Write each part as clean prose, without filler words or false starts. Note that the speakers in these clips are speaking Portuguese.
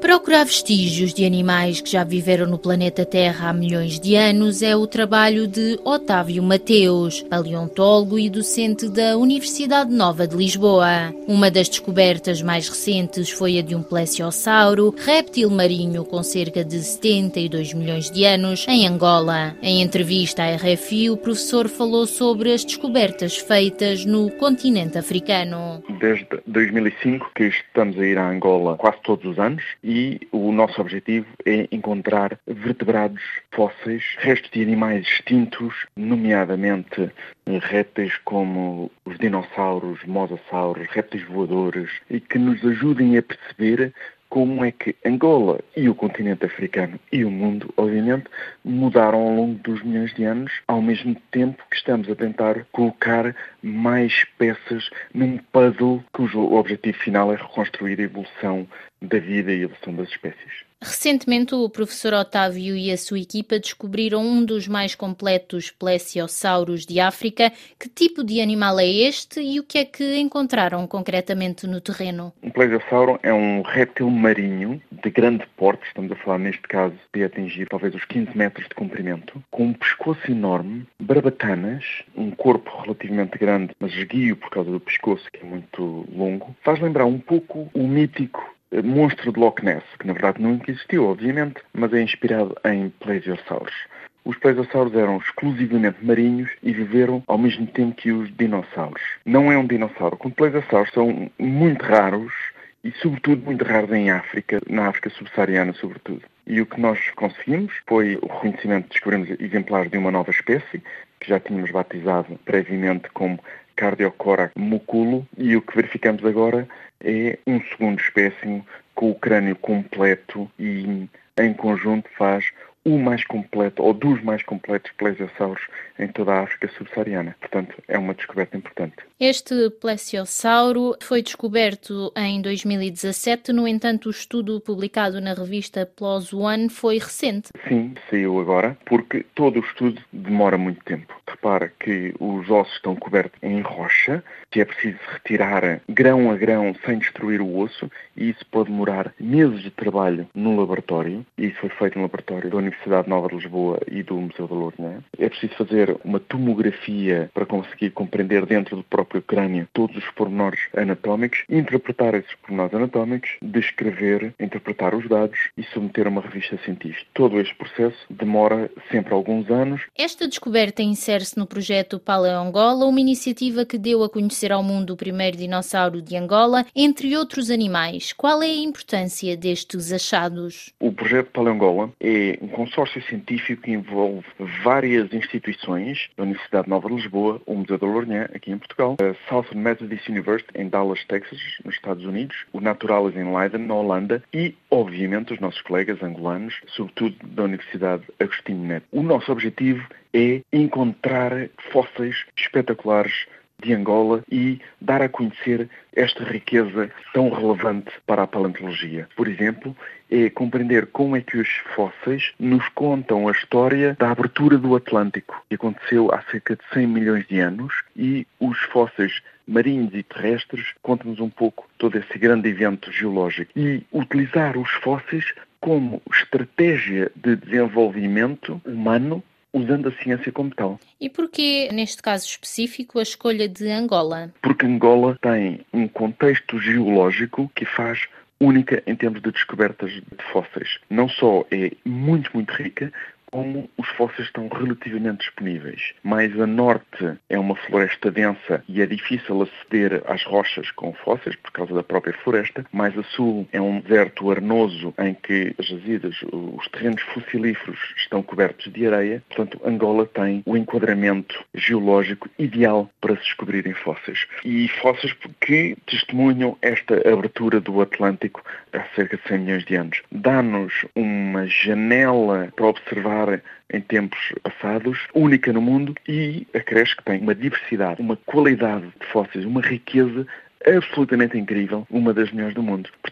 Procurar vestígios de animais que já viveram no planeta Terra há milhões de anos é o trabalho de Otávio Mateus, paleontólogo e docente da Universidade Nova de Lisboa. Uma das descobertas mais recentes foi a de um plesiosauro, réptil marinho com cerca de 72 milhões de anos, em Angola. Em entrevista à RFI, o professor falou sobre as descobertas feitas no continente africano. Desde 2005 que estamos a ir a Angola quase todos os anos e o nosso objetivo é encontrar vertebrados fósseis, restos de animais extintos, nomeadamente répteis como os dinossauros, mosassauros, répteis voadores, e que nos ajudem a perceber como é que Angola e o continente africano e o mundo, obviamente, mudaram ao longo dos milhões de anos, ao mesmo tempo que estamos a tentar colocar mais peças num puzzle cujo objetivo final é reconstruir a evolução da vida e a evolução das espécies. Recentemente, o professor Otávio e a sua equipa descobriram um dos mais completos plesiosauros de África. Que tipo de animal é este e o que é que encontraram concretamente no terreno? Um plesiosauro é um réptil marinho de grande porte, estamos a falar neste caso de atingir talvez os 15 metros de comprimento, com um pescoço enorme, barbatanas, um corpo relativamente grande, mas esguio por causa do pescoço que é muito longo. Faz lembrar um pouco o mítico monstro de Loch Ness, que na verdade nunca existiu, obviamente, mas é inspirado em plesiosauros. Os plesiosauros eram exclusivamente marinhos e viveram ao mesmo tempo que os dinossauros. Não é um dinossauro. Os plesiosauros são muito raros e, sobretudo, muito raros em África, na África subsaariana, sobretudo. E o que nós conseguimos foi o reconhecimento, descobrimos exemplares de uma nova espécie, que já tínhamos batizado previamente como Cardiocorax muculo, e o que verificamos agora é um segundo espécime com o crânio completo e, em conjunto, faz o mais completo, ou dos mais completos plesiosauros em toda a África subsaariana. Portanto, é uma descoberta importante. Este plesiosauro foi descoberto em 2017, no entanto, o estudo publicado na revista PLOS ONE foi recente. Sim, saiu agora, porque todo o estudo demora muito tempo. Repara que os ossos estão cobertos em rocha, que é preciso retirar grão a grão sem destruir o osso, e isso pode demorar meses de trabalho no laboratório, e isso foi feito no laboratório da Universidade Nova de Lisboa e do Museu da Lourdes. É preciso fazer uma tomografia para conseguir compreender dentro do próprio crânio todos os pormenores anatómicos, interpretar esses pormenores anatómicos, descrever, interpretar os dados e submeter a uma revista científica. Todo este processo demora sempre alguns anos. Esta descoberta insere-se no projeto Paleangola, uma iniciativa que deu a conhecer ao mundo o primeiro dinossauro de Angola, entre outros animais. Qual é a importância destes achados? O projeto Paleangola é um consórcio científico que envolve várias instituições, a Universidade Nova de Lisboa, o Museu da Lourdes, aqui em Portugal, a Southern Methodist University em Dallas, Texas, nos Estados Unidos, o Naturalis em Leiden, na Holanda, e, obviamente, os nossos colegas angolanos, sobretudo da Universidade Agostinho Neto. O nosso objetivo é encontrar fósseis espetaculares de Angola e dar a conhecer esta riqueza tão relevante para a paleontologia. Por exemplo, é compreender como é que os fósseis nos contam a história da abertura do Atlântico, que aconteceu há cerca de 100 milhões de anos, e os fósseis marinhos e terrestres contam-nos um pouco todo esse grande evento geológico. E utilizar os fósseis como estratégia de desenvolvimento humano, usando a ciência como tal. E porquê, neste caso específico, a escolha de Angola? Porque Angola tem um contexto geológico que faz única em termos de descobertas de fósseis. Não só é muito, muito rica, como os fósseis estão relativamente disponíveis. Mais a norte é uma floresta densa e é difícil aceder às rochas com fósseis por causa da própria floresta. Mais a sul é um deserto arenoso em que as jazidas, os terrenos fossilíferos estão cobertos de areia. Portanto, Angola tem o enquadramento geológico ideal para se descobrirem fósseis. E fósseis que testemunham esta abertura do Atlântico há cerca de 100 milhões de anos. Dá-nos uma janela para observar em tempos passados, única no mundo, e acresce que tem uma diversidade, uma qualidade de fósseis, uma riqueza absolutamente incrível, uma das melhores do mundo. Portanto,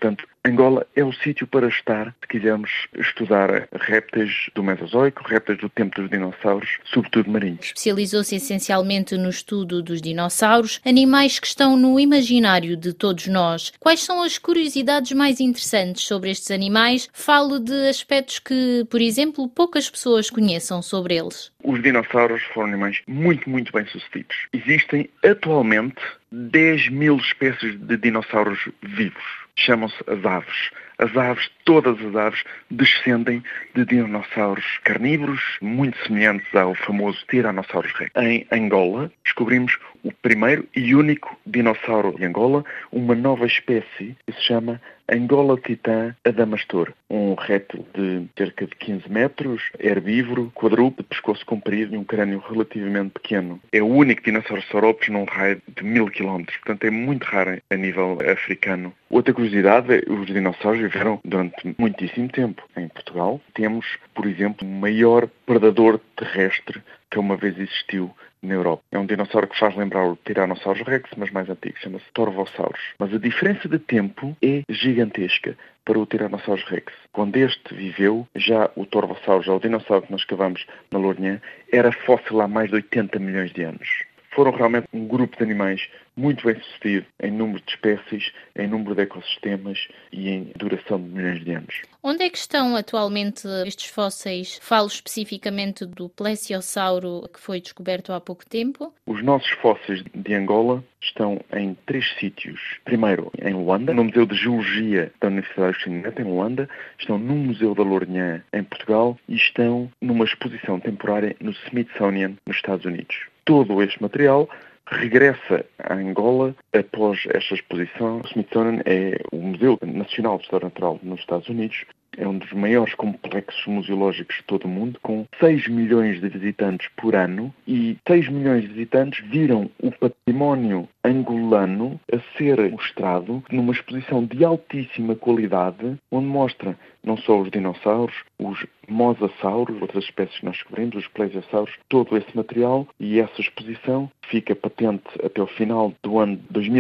Angola é o sítio para estar se quisermos estudar répteis do Mesozoico, répteis do tempo dos dinossauros, sobretudo marinhos. Especializou-se essencialmente no estudo dos dinossauros, animais que estão no imaginário de todos nós. Quais são as curiosidades mais interessantes sobre estes animais? Falo de aspectos que, por exemplo, poucas pessoas conheçam sobre eles. Os dinossauros foram animais muito bem-sucedidos. Existem atualmente 10.000 espécies de dinossauros vivos. Chamam-se as aves. As aves, todas as aves, descendem de dinossauros carnívoros, muito semelhantes ao famoso Tyrannosaurus rex. Em Angola, descobrimos o primeiro e único dinossauro de Angola, uma nova espécie que se chama Angola titã adamastor, um réptil de cerca de 15 metros, herbívoro, quadrúpede, de pescoço comprido e um crânio relativamente pequeno. É o único dinossauro saurópodes num raio de 1000 km, portanto é muito raro a nível africano. Outra curiosidade é que os dinossauros viveram durante muitíssimo tempo. Em Portugal temos, por exemplo, o maior predador terrestre que uma vez existiu na Europa. É um dinossauro que faz lembrar o Tyrannosaurus rex, mas mais antigo, chama-se Torvosaurus. Mas a diferença de tempo é gigantesca para o Tyrannosaurus rex. Quando este viveu, já o Torvosaurus, o dinossauro que nós cavamos na Lourinhã, era fóssil há mais de 80 milhões de anos. Foram realmente um grupo de animais muito bem sucedido em número de espécies, em número de ecossistemas e em duração de milhões de anos. Onde é que estão atualmente estes fósseis? Falo especificamente do plesiosauro que foi descoberto há pouco tempo. Os nossos fósseis de Angola estão em 3 sítios. Primeiro, em Luanda, no Museu de Geologia da Universidade de Neto, em Luanda. Estão no Museu da Lourinhã, em Portugal. E estão numa exposição temporária no Smithsonian, nos Estados Unidos. Todo este material regressa a Angola após esta exposição. O Smithsonian é o Museu Nacional de História Natural nos Estados Unidos. É um dos maiores complexos museológicos de todo o mundo, com 6 milhões de visitantes por ano, e 6 milhões de visitantes viram o património angolano a ser mostrado numa exposição de altíssima qualidade, onde mostra não só os dinossauros, os mosasauros, outras espécies que nós descobrimos, os plesiosauros, todo esse material, e essa exposição fica patente até o final do ano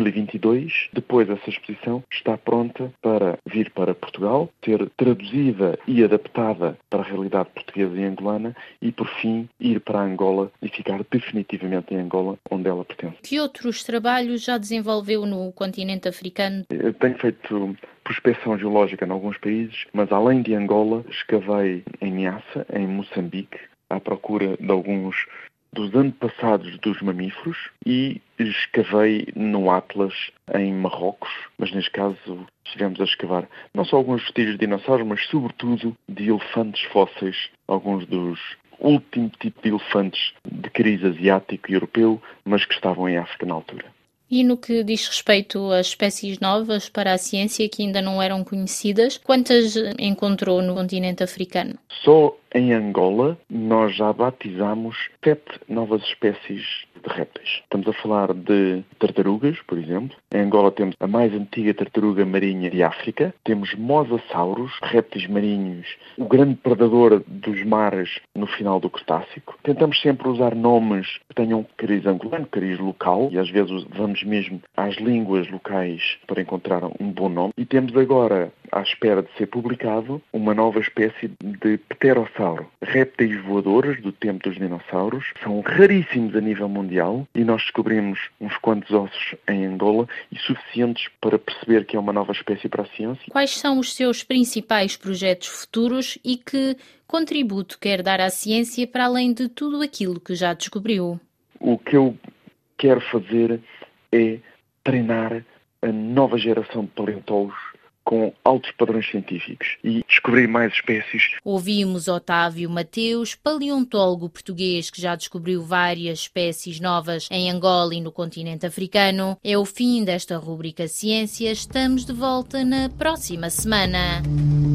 2022. Depois essa exposição está pronta para vir para Portugal, ser traduzida e adaptada para a realidade portuguesa e angolana e, por fim, ir para Angola e ficar definitivamente em Angola, onde ela pertence. Que outros trabalhos já desenvolveu no continente africano? Eu tenho feito prospecção geológica em alguns países, mas além de Angola, escavei em Niassa, em Moçambique, à procura de alguns dos antepassados dos mamíferos, e escavei no Atlas, em Marrocos, mas neste caso estivemos a escavar não só alguns vestígios de dinossauros, mas sobretudo de elefantes fósseis, alguns dos últimos tipos de elefantes de cariz asiático e europeu, mas que estavam em África na altura. E no que diz respeito a espécies novas para a ciência que ainda não eram conhecidas, quantas encontrou no continente africano? Só em Angola nós já batizamos 7 novas espécies de répteis. Estamos a falar de tartarugas, por exemplo. Em Angola temos a mais antiga tartaruga marinha de África. Temos mosasauros, répteis marinhos, o grande predador dos mares no final do Cretácico. Tentamos sempre usar nomes que tenham cariz angolano, cariz local, e às vezes vamos mesmo às línguas locais para encontrar um bom nome. E temos agora, à espera de ser publicado, uma nova espécie de pterossauro. Répteis voadores do tempo dos dinossauros. São raríssimos a nível mundial e nós descobrimos uns quantos ossos em Angola e suficientes para perceber que é uma nova espécie para a ciência. Quais são os seus principais projetos futuros e que contributo quer dar à ciência para além de tudo aquilo que já descobriu? O que eu quero fazer é treinar a nova geração de paleontólogos com altos padrões científicos e descobrir mais espécies. Ouvimos Otávio Mateus, paleontólogo português que já descobriu várias espécies novas em Angola e no continente africano. É o fim desta rubrica Ciências. Estamos de volta na próxima semana.